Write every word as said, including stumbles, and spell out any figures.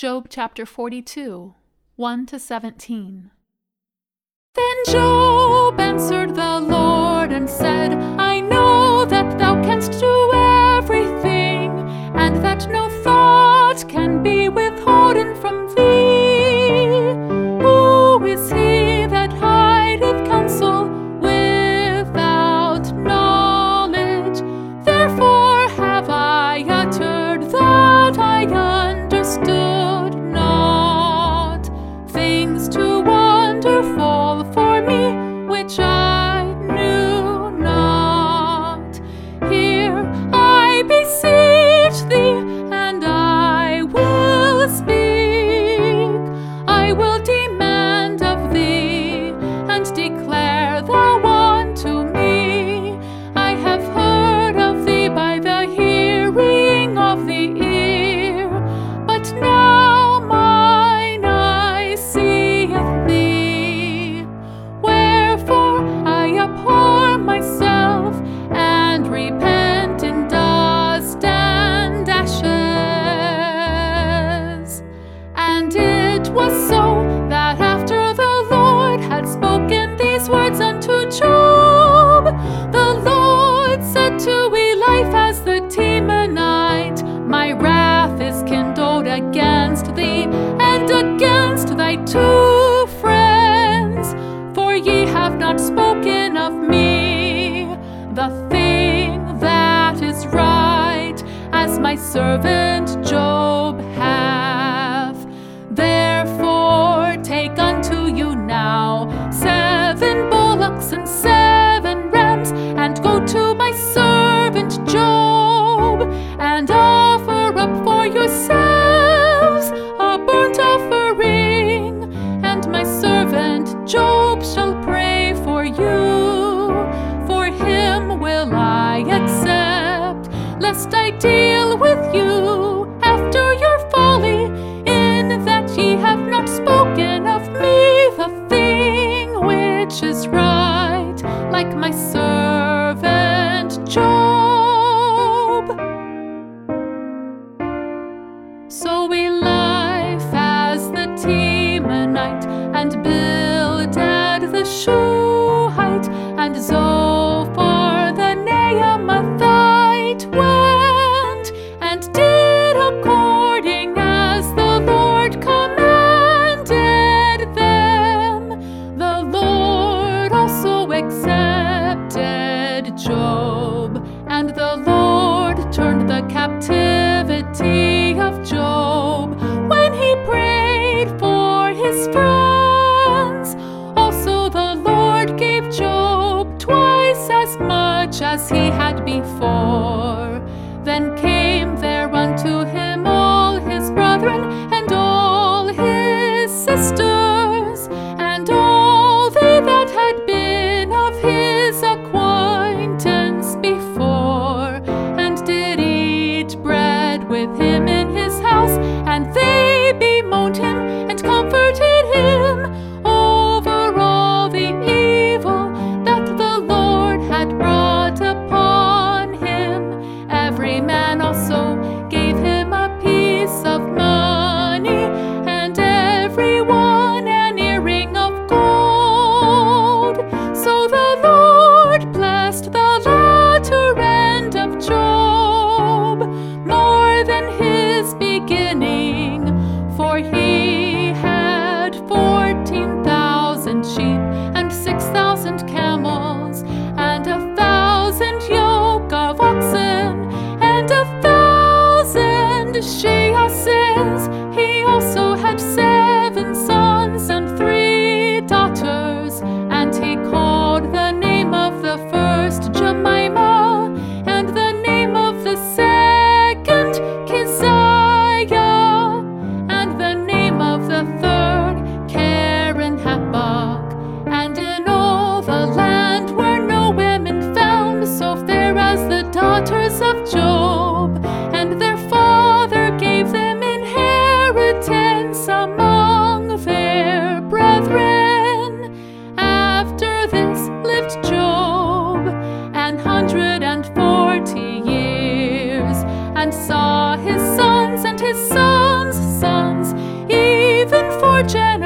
Job chapter forty-two, one to seventeen. Then Job answered the Lord and said, I know that thou canst do everything, and that no thought can be withholden from thee. Who is he that hideth counsel without knowledge? Therefore have I uttered that I understood not, things too wonderful for me, which I knew not. Hear, I beseech thee, and I will speak. I will demand of thee, and declare thou unto me. I have heard of thee by the hearing of the ear, but now mine eye seeth thee. Wherefore I abhor myself, and repent in dust and ashes. And it was so that after the Lord had spoken these words unto Job, the Lord said to Eliphaz the Temanite, My wrath is kindled against thee, and against thy two friends, for ye have not spoken of me the thing that is right, as my servant Job hath. Therefore take unto you now seven bullocks and seven rams, and go to my servant Job, and offer up for yourselves a burnt offering, and my servant Job shall pray for you. For him will I accept, lest I deal with you after your folly, in that ye have not spoken of me the thing which is right, like my servant Job. So Eliphaz the Temanite, and Bildad the Shuhite, and Zophar the Naamathite went, and did according as the Lord commanded them. The Lord also accepted Job, and the Lord turned the captivity of Job when he prayed for his friends. Also the Lord gave Job twice as much as he had before. Then came there unto him all his brethren, and all his sisters, and all they that had been of his acquaintance before, and did eat bread with him in his house, and they bemoaned him and comforted him over all the evil that the Lord had brought upon him. Every man also gave him a piece of money, and every one an earring of gold. So the Lord blessed the latter end of Job more than his beginning, for he had fourteen thousand sheep, and six thousand camels, and a thousand yoke of oxen, and a thousand she-asses. He also had seven sons and three daughters, and he called the name of the first Jemimah, and the name of the second Keziah, and the name Virgin